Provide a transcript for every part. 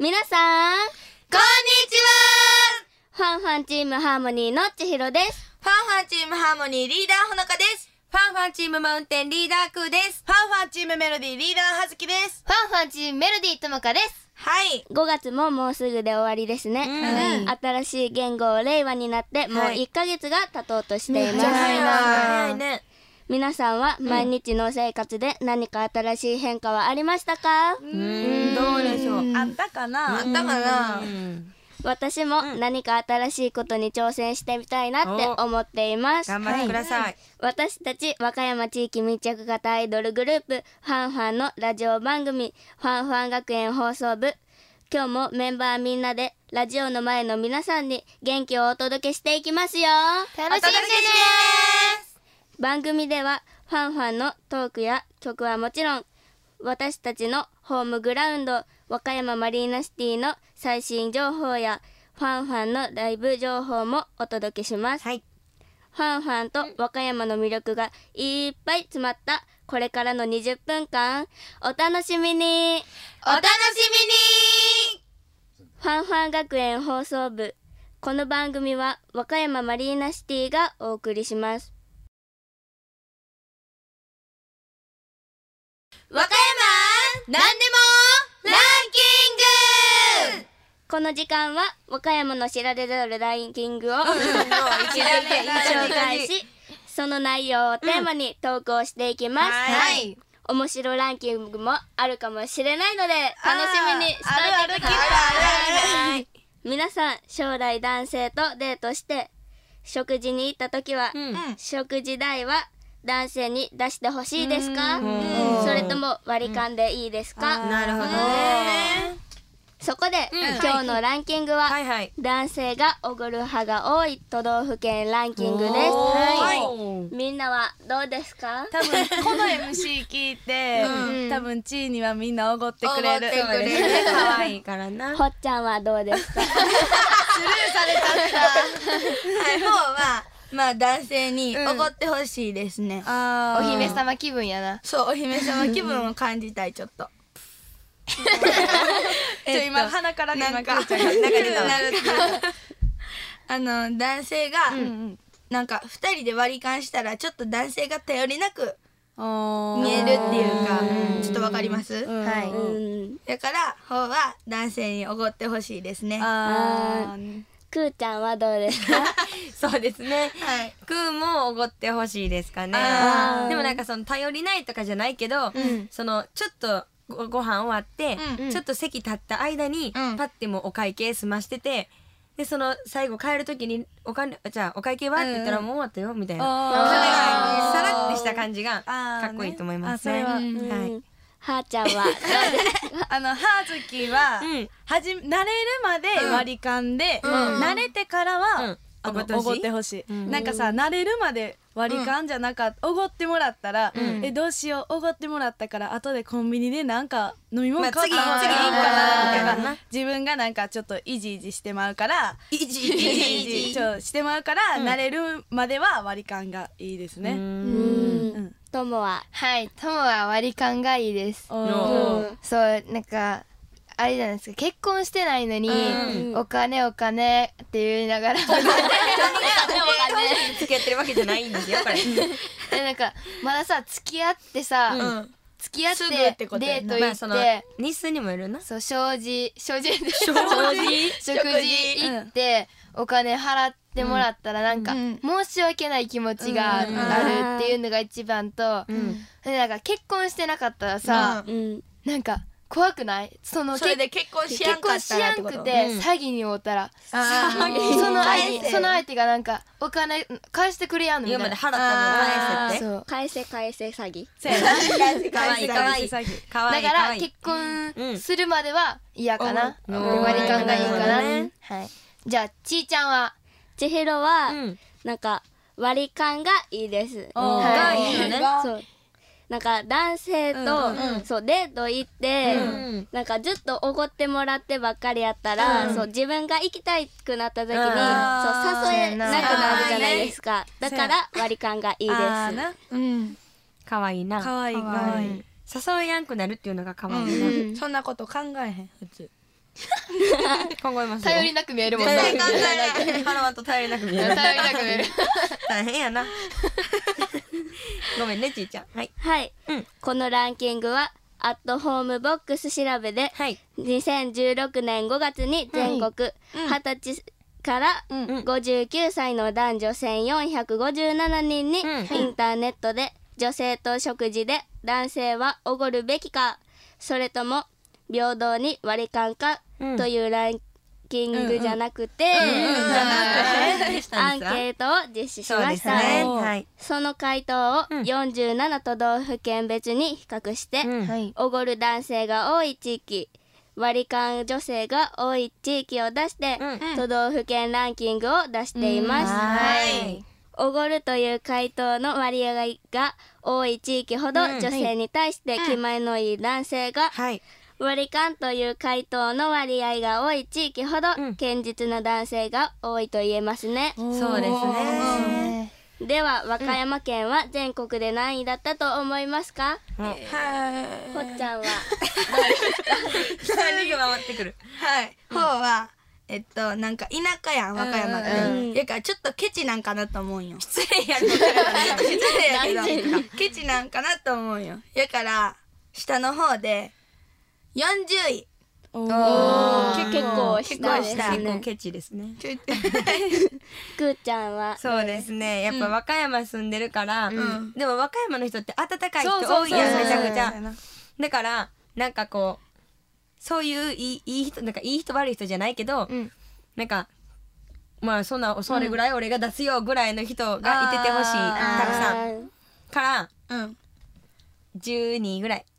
皆さんこんにちは。 ファンファンチームハーモニーの千尋です。 ファンファンチームハーモニーリーダーほのかです。 ファンファンチームマウンテンリーダークーです。 ファンファンチームメロディーリーダーはずきです。 ファンファンチームメロディーともかです。 はい。 5月ももうすぐで終わりですね。新しい言語令和になってもう1ヶ月が経とうとしています。 早いね。 皆さんは毎日の生活で何か新しい変化はありましたか？ どうでしょう。 あったかな。 あったかな。 私も何か新しいことに挑戦してみたいなって思っています。 頑張ってください。 私たち和歌山地域密着型アイドルグループファンファンのラジオ番組ファンファン学園放送部、今日もメンバーみんなでラジオの前の皆さんに元気をお届けしていきますよ。 楽しみです。 番組ではファンファンのトークや曲はもちろん、私たちのホームグラウンド和歌山マリーナシティの最新情報やファンファンのライブ情報もお届けします。 はい。 ファンファンと和歌山の魅力がいっぱい詰まったこれからの20分間、お楽しみに。 お楽しみに。 ファンファン学園放送部、この番組は和歌山マリーナシティがお送りします。 和歌山なんでもランキング。 この時間は和歌山の知られざるランキングを紹介し、その内容をテーマに投稿していきます。 はい。 面白ランキングもあるかもしれないので楽しみにしておいてください。皆さん、将来男性とデートして食事に行った時は、食事代は男性に出してほしいですか？それとも割り勘でいいですか？ なるほどね。 そこで、今日のランキングは、 はいはい。 男性がおごる派が多い都道府県ランキングです。みんなはどうですか？ 多分この MC 聞いて、多分チーにはみんなおごってくれる。 可愛いからな。 ほっちゃんはどうですか？ スルーされちゃった。はい、もうまあ男性におごってほしいですね。 お姫様気分やな。 そう、お姫様気分を感じたい、ちょっと。 今鼻からなんか男性がなんか2人で割り勘したらちょっと男性が頼りなく見えるっていうか、ちょっとわかります？ はい。 だから方は男性におごってほしいですね。 くーちゃんはどうですか？ そうですね。 はい。 クーもおごってほしいですかね。でもなんかその頼りないとかじゃないけど、そのちょっとご飯終わって、ちょっと席立った間に、パッてもうお会計済ましてて、でその最後帰る時にじゃあお会計はって言ったらもう終わったよみたいな、さらってした感じがかっこいいと思いますね。はい。 はーちゃんはどうですか？ はずきは慣れるまで割り勘で、慣れてからはおごってほしい。なんかさ、慣れるまで割り勘じゃなかったおごってもらったら、どうしよう、おごってもらったから後でコンビニでなんか飲み物買った方がいいかなとか、自分がなんかちょっとイジイジしてまうからしてまうから、慣れるまでは割り勘がいいですね。 ともは？ はい、ともは割り勘がいいです。そう、なんかあれじゃないですか、結婚してないのに、お金って言いながら付き合ってるわけじゃないんですよこれ。 なんかまださ付き合ってさ、付き合ってデート行って、 日数にもよるな。 そう、食事行ってお金払ってもらったらなんか申し訳ない気持ちがあるっていうのが一番と、でなんか結婚してなかったらさ、なんか怖くない？それで結婚しやんかったらってこと？ 結婚しやんくて詐欺に遭ったら、その相手がなんかお金返してくれやんのみたいな。 今まで払ったの返せって。 返せ詐欺。 かわいいかわいい。だから結婚するまでは嫌かな。割り勘がいいかな。はい。じゃあちーちゃんは？ 千尋はなんか割り勘がいいです。 がいいよね。 そう。なんか男性と、そうデート行って、なんかずっとおごってもらってばっかりやったら、そう自分が行きたくなった時に、そう誘えなくなるじゃないですか。だから割り勘がいいです。 かわいいな。 かわいいかわいい。 誘えやんくなるっていうのがかわいいな。 そんなこと考えへん普通。 考えますよ。 頼りなく見えるもん絶ね。 対考えない。 ハロワンと頼りなく見える。 頼りなく見える。 大変やな。ごめんねちーちゃん。はい。 はい、 うんこのランキングはアットホームボックス調べではい。 2016年5月に全国20歳から59歳の男女1457人にインターネットで女性と食事で男性はおごるべきかそれとも平等に割り勘かというランキングじゃなくてアンケートを実施しそうました。 ですね。はい。 その回答を47都道府県別に比較して、 はい。 おごる男性が多い地域割り勘女性が多い地域を出して、都道府県ランキングを出しています、 はい。 おごるという回答の割合が多い地域ほど女性に対して気前のいい男性が、 はい。 割り勘という回答の割合が多い地域ほど堅実な男性が多いと言えますね。 そうですね。 では和歌山県は全国で何位だったと思いますか？ほっちゃんは何が回ってくる。 はい。ほうはなんか田舎やん和歌山って。だからちょっとケチなんかなと思うんよ。 失礼やろ。 失礼やけどケチなんかなと思うんよ。だから下の方で40位。 結構下です結構ね。 ケチですね。 くーちゃんはそうですね。やっぱ和歌山住んでるから、でも和歌山の人って温かい人そうそうそう多いやんめちゃくちゃ。だからなんかこうそういういい人なんかいい人悪い人じゃないけど、なんかまあそれぐらい俺が出すよぐらいの人がいててほしい、たくさんから12位ぐらい。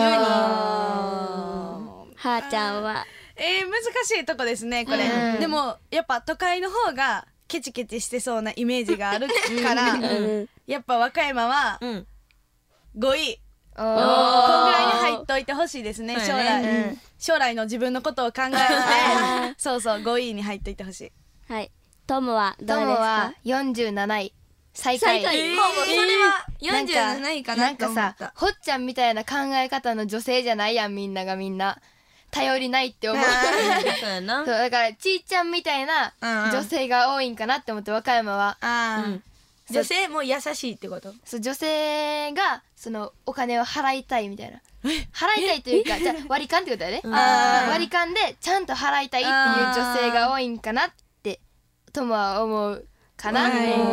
はーちゃんは難しいとこですねこれ、でもやっぱ都会の方がケチケチしてそうなイメージがあるからやっぱ和歌山は5位こんぐらいに入っといてほしいですね。将来の自分のことを考えてそう5位に入っといてほしい。 はいトムはどうトですか？ モは47位最下位。 それは47位かななんとかさ思った。 ほっちゃんみたいな考え方の女性じゃないやんみんな頼りないって思う。 そうやな。 そうだからちーちゃんみたいな女性が多いんかなって思って和歌山は。 女性も優しいってこと？ そう女性がそのお金を払いたいみたいな払いたいというかじゃあ割り勘ってことだよね。割り勘でちゃんと払いたいっていう女性が多いんかなってともは思うかな。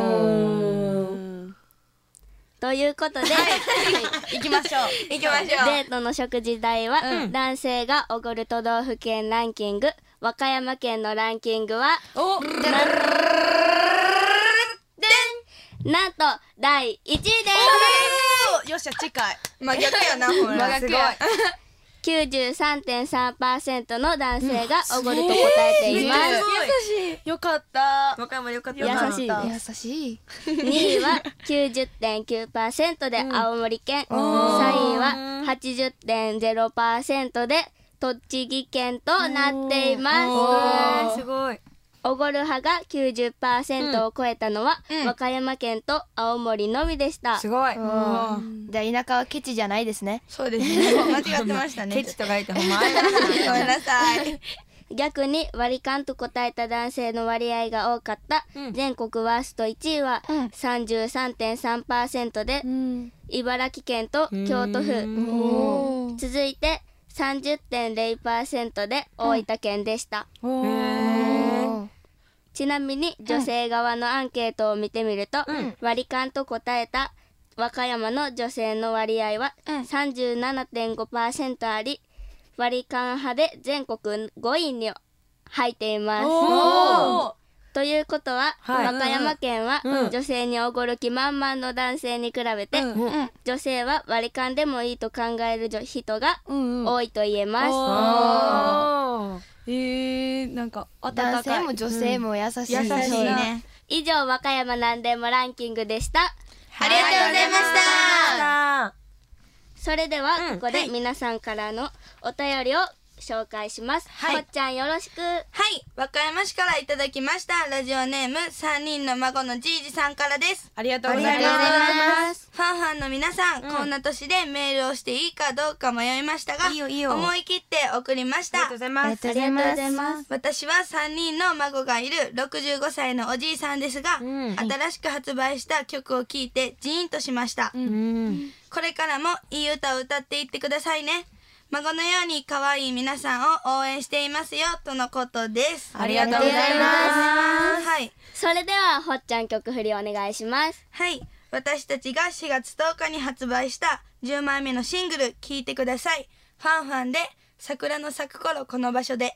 ということで行きましょう。 行きましょう。 デートの食事代は、男性がおごる都道府県ランキング和歌山県のランキングはなんと第1位です。 よっしゃ近い。 真逆やなほら。 すごい。 93.3% の男性がおごると答えています。 よかった。 和歌山よかった優な。 しいです。 優しい。 2位は 90.9% で青森県、3位は 80.0% で栃木県となっています。 すごい。 おごる派が 90% を超えたのは、和歌山県と青森のみでした。 すごい。 じゃあ田舎はケチじゃないですね。 そうですね。間違ってましたね。 ケチと書いてほんまあれごめんなさい。 逆に割り勘と答えた男性の割合が多かった全国ワースト1位は 33.3% で、茨城県と京都府、続いて 30.0% で大分県でした。ちなみに女性側のアンケートを見てみると、割り勘と答えた和歌山の女性の割合は 37.5% あり、割り勘派で全国5位に入っています。ということは、和歌山県は女性におごる気満々の男性に比べて、女性は割り勘でもいいと考える人が多いと言えます。 なんか温男かい。 性も女性も優しい。 優しいね。 以上和歌山なんでもランキングでした。 ありがとうございました。 それではここで皆さんからのお便りを紹介します。 はいほっちゃんよろしく。 はい、和歌山市からいただきましたラジオネーム3人の孫のじいじさんからです。 ありがとうございありがとうございまます。 ファンの皆さん、こんな年でメールをしていいかどうか迷いましたが、 いいよいいよ思い切って送りましたありがとうございます。 ありがとうございます。 私は3人の孫がいる65歳のおじいさんですが、新しく発売した曲を聴いてジーンとしました、これからもいい歌を歌っていってくださいね。孫のように可愛い皆さんを応援していますよとのことです。 ありがとうございます。 はい、 それではほっちゃん曲振りお願いします。 はい、私たちが4月10日に発売した10枚目のシングル聴いてください。ファンで桜の咲く頃この場所で。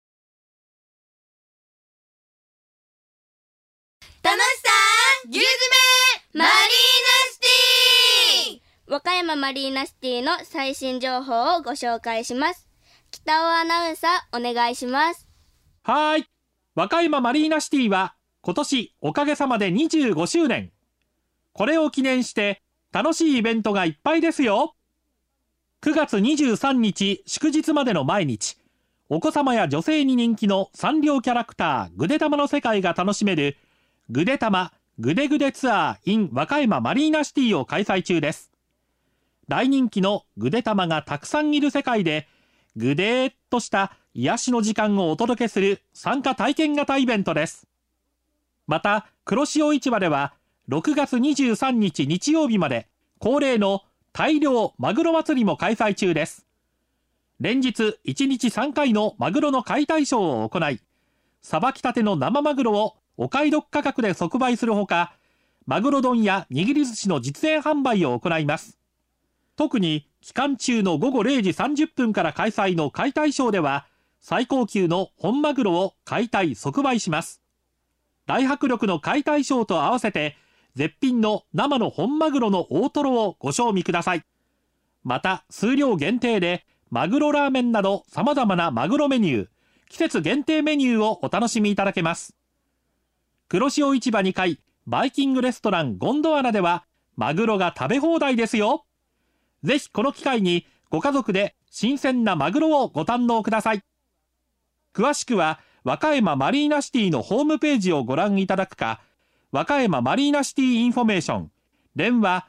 楽しさ牛詰めマリーナシティ。 和歌山マリーナシティの最新情報をご紹介します。北尾アナウンサーお願いします。 はーい。和歌山マリーナシティは今年おかげさまで25周年。これを記念して楽しいイベントがいっぱいですよ。9月23日祝日までの毎日、お子様や女性に人気のサンリオキャラクターぐでたまの世界が楽しめるぐでたまぐでぐでツアー in 和歌山マリーナシティを開催中です。大人気のぐでたまがたくさんいる世界でぐでーっとした癒しの時間をお届けする参加体験型イベントです。また黒潮市場では6月23日日曜日まで恒例の大漁マグロ祭りも開催中です。連日1日3回のマグロの解体ショーを行い、さばきたての生マグロをお買い得価格で即売するほか、マグロ丼や握り寿司の実演販売を行います。特に期間中の午後0時30分から開催の解体ショーでは、最高級の本マグロを解体即売します。大迫力の解体ショーと合わせて、絶品の生の本マグロの大トロをご賞味ください。また数量限定でマグロラーメンなど様々なマグロメニュー、季節限定メニューをお楽しみいただけます。黒潮市場2階バイキングレストランゴンドワナではマグロが食べ放題ですよ。ぜひこの機会にご家族で新鮮なマグロをご堪能ください。詳しくは和歌山マリーナシティのホームページをご覧いただくか、和歌山マリーナシティインフォメーション電話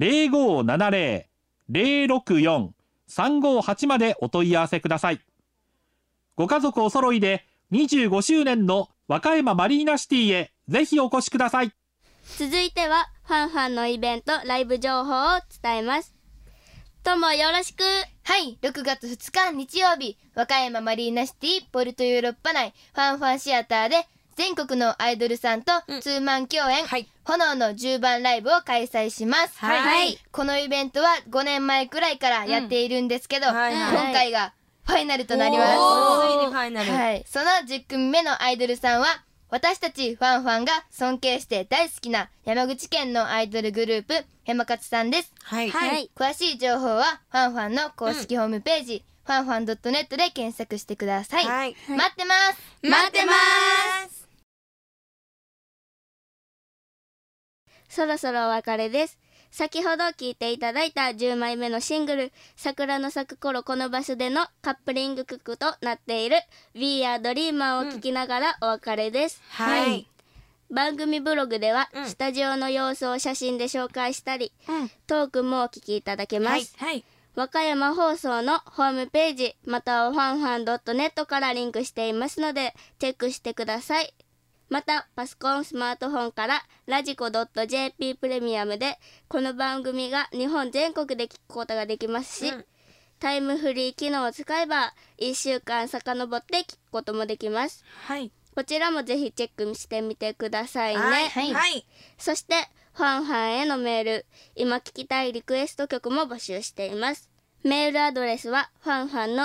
0570-064-358 までお問い合わせください。ご家族お揃いで25周年の和歌山マリーナシティへぜひお越しください。 続いてはファンのイベントライブ情報を伝えます。ともよろしく。 はい、6月2日日曜日、和歌山マリーナシティポルトヨーロッパ内ファンシアターで全国のアイドルさんとツーマン共演、炎の10番ライブを開催します。このイベントは5年前くらいからやっているんですけど、今回がファイナルとなります。 ついにファイナル。 その10組目のアイドルさんは、私たちファンが尊敬して大好きな山口県のアイドルグループ山勝さんです。詳しい情報はファンの公式ホームページ、ファン.net で検索してください。待ってます。 待ってます。 そろそろお別れです。先ほど聴いていただいた10枚目のシングル桜の咲く頃この場所でのカップリング曲となっている We Are Dreamer を聴きながらお別れです。番組ブログではスタジオの様子を写真で紹介したり、トークもお聞きいただけます。和歌山放送のホームページまたはファン.net からリンクしていますのでチェックしてください。またパソコンスマートフォンからラジコ .jp プレミアムでこの番組が日本全国で聞くことができますし、タイムフリー機能を使えば1週間遡って聞くこともできます。こちらもぜひチェックしてみてくださいね。そしてファンへのメール、今聞きたいリクエスト曲も募集しています。メールアドレスはファンの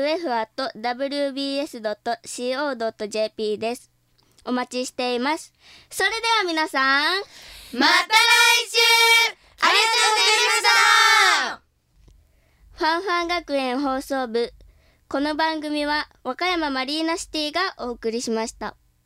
ff@wbs.co.jp です。お待ちしています。それでは皆さん、 また来週ありがとうございました。 ファン学園放送部。この番組は和歌山マリーナシティがお送りしました。